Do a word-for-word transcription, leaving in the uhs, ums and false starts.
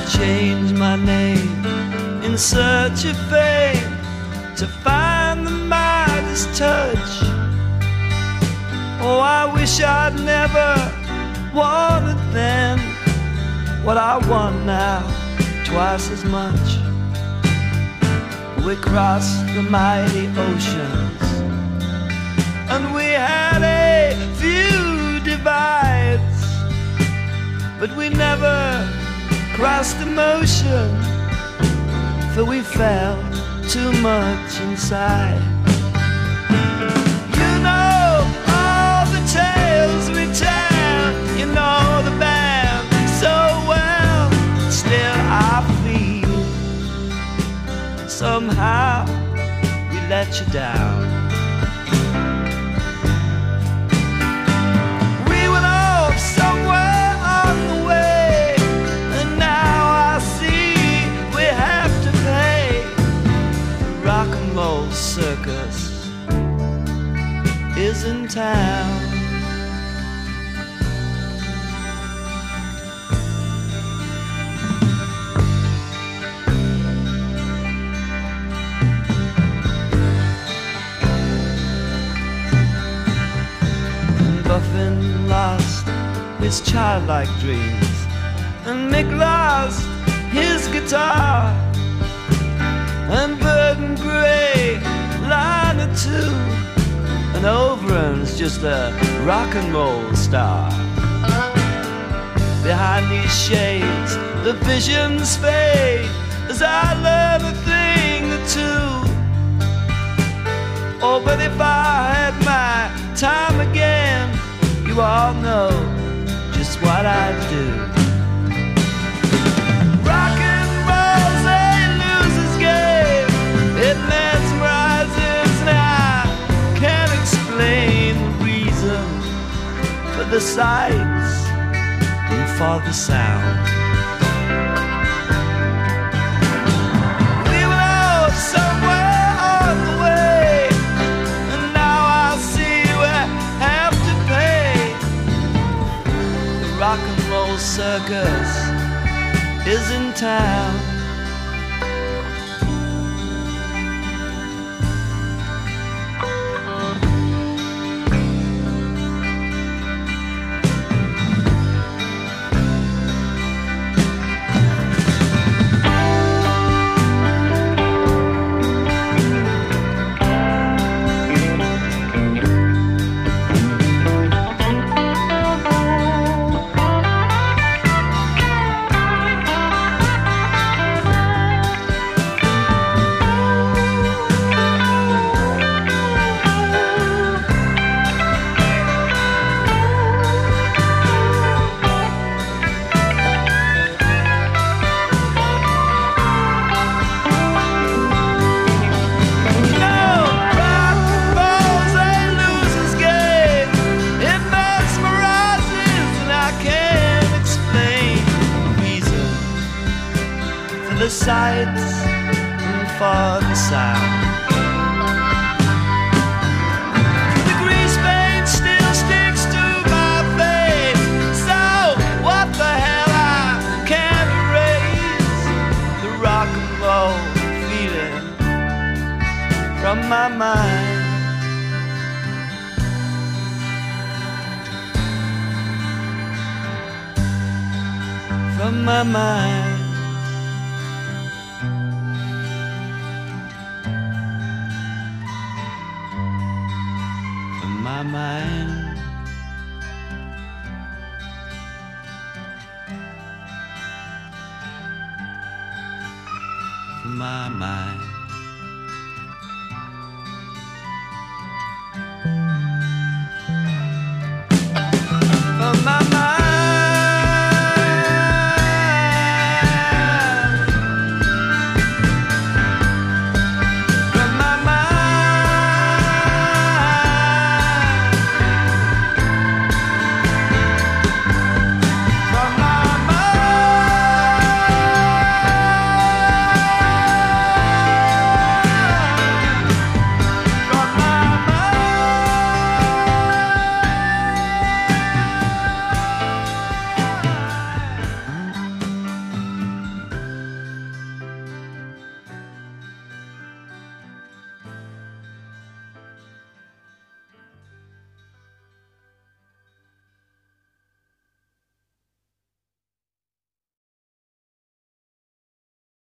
change my name in search of fame, to find the Midas touch. Oh, I wish I'd never wanted then what I want now, twice as much. We crossed the mighty oceans, and we had a few divides, but we never crossed emotion, for we felt too much inside. You know all the tales we tell, you know the band so well. Still I feel somehow we let you down. We went off somewhere on the way, and now I see we have to pay. The rock and roll circus is in town. Buffin lost his childlike dreams, and Mick lost his guitar, and Burton Gray line or two, and Overham's just a rock and roll star. Behind these shades the visions fade as I learn a thing or two. Oh, but if I had my time again, you all know just what I'd do. Rock and roll's a loser's game. It mesmerizes, and I can't explain the reason for the sights and for the sound. We went off somewhere on the way, and now I see we have to pay. The rock and roll circus is in town. The sights and for the sound. The grease paint still sticks to my face, so what the hell, I can't erase the rock and roll feeling from my mind. From my mind. My mind.